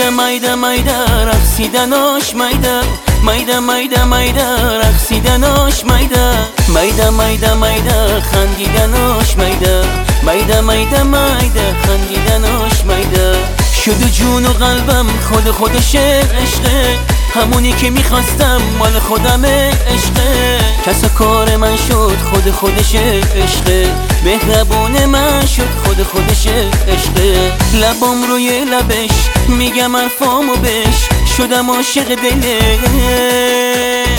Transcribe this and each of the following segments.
مایده رقصیدناش مایده رقصیدناش مایده خندیدناش مایده خندیدناش شد جون و قلبم خودشه عشقه، همونی که میخواستم مال خودمه عشقه، کسا کار من شد خودشه عشقه، مهربون من شد خودشه عشقه، لبام روی لبش میگم حرفامو بش، شدم عاشق دلش.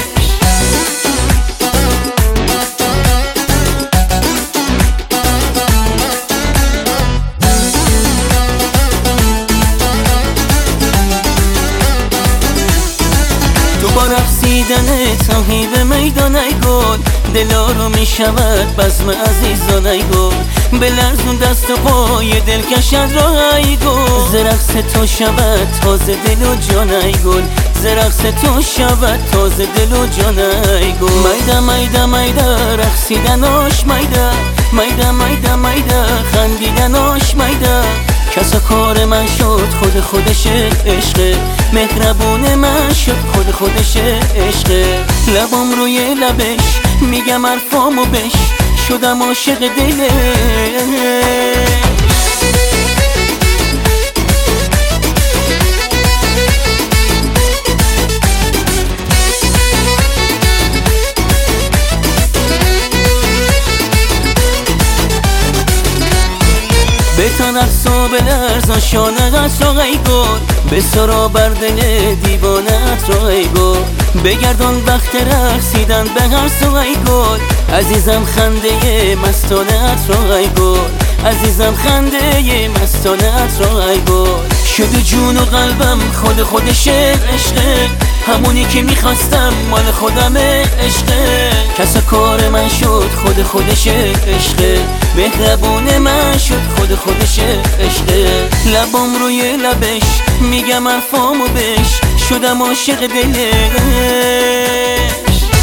با رقصیدنت راهی به میدان ای گل، دلا رو میشود بزم عزیزان ای گل، بلرزون دست و پای دلکشت را ای گل، ز رقص تو شود تازه دل و جان ای گل، ز رقص تو شود تازه دل و جان ای گل. مایده رقصیدناش مایده خندیدناش کسا کار من شد خودشه عشقه، مهربون من شد خودشه عشقه، لبام روی لبش میگم حرفامو بش، شدم عاشق دلش. بتن رقصا بلرزان شانه‌ات را ای گل، به سرا بر دل دیوانه‌ات را ای گل، بگردان وقت رقصیدن به هر سو ای گل، عزیزم خنده مستانه‌ات را ای گل، عزیزم خنده مستانه‌ات را ای گل، شد جون و قلبم خودشه عشقه، همونی که میخواستم مال خودمه عشقه، کسا کار من شد خودشه عشقه، مهربون من شد خودشه عشقه، لبام روی لبش میگم حرفامو بش، شدم عاشق دلش.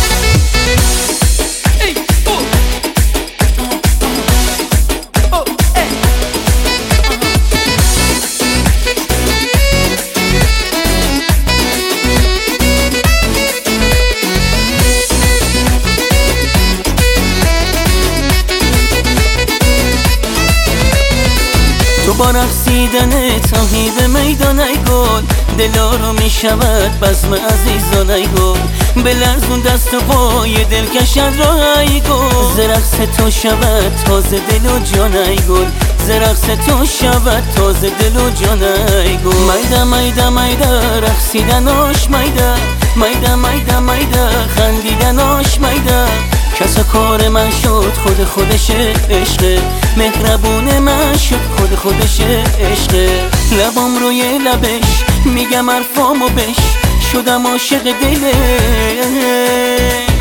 تو با رقصیدنت راهی به میدان ای گل، دلا رو میشود بزم عزیزان ای گل، بلرزون دست و پای دلکشت را ای گل، ز رقص تو شود تازه دل و جان ای گل، ز رقص تو شود تازه دل و جان ای گل. مایده رقصیدناش مایده خندیدناش کسا کار من شد خودشه عشقه، مهربون من شد خودشه عشقه، لبام روی لبش میگم حرفامو بش، شدم عاشق دلش.